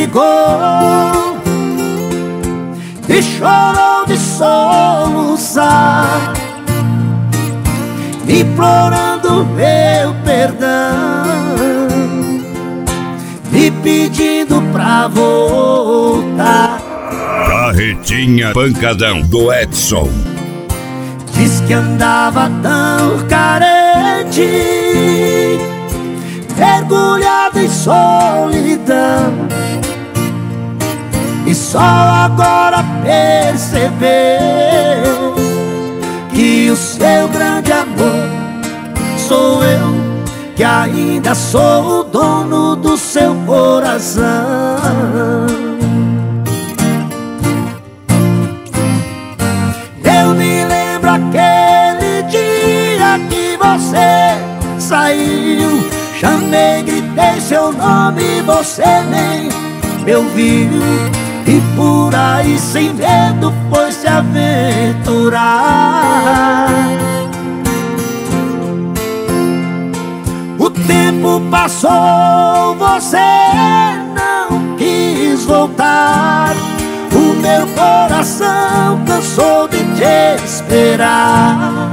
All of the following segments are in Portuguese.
ligou e chorou de soluçar, implorando meu perdão, me pedindo pra voltar. Carretinha Pancadão do Edson. Diz que andava tão carente, mergulhado em solidão, e só agora percebeu que o seu grande amor sou eu, que ainda sou o dono do seu coração. Eu me lembro aquele dia que você saiu, chamei, gritei seu nome, você nem me ouviu, e por aí sem medo foi se aventurar. O tempo passou, você não quis voltar, o meu coração cansou de te esperar.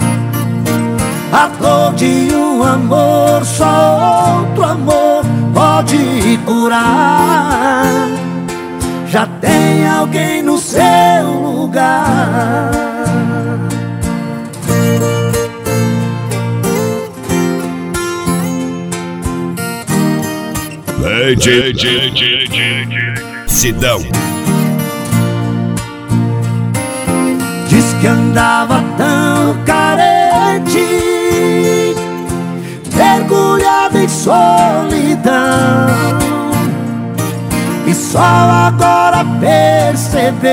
A dor de um amor, só outro amor pode curar. Já tem alguém no seu lugar. Sidão. Diz que andava tão carente, mergulhado em solidão, e só agora percebeu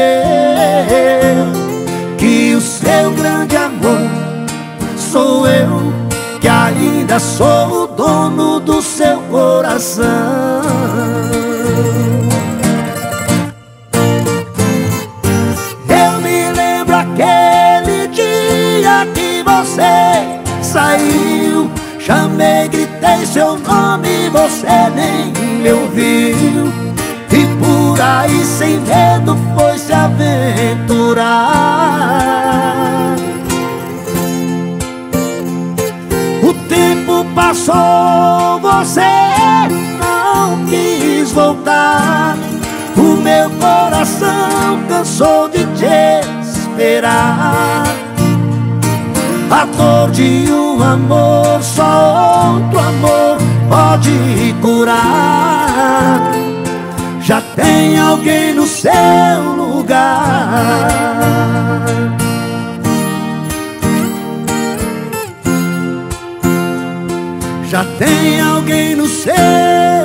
que o seu grande amor sou eu, que ainda sou o dono do seu coração. Eu me lembro aquele dia que você saiu, chamei, gritei seu nome, você nem me ouviu, e por aí sem medo foi se aventurar. O tempo passou, você não quis voltar, o meu coração cansou de te esperar. A dor de um amor, só outro amor pode curar. Já tem alguém no seu lugar. Já tem alguém no seu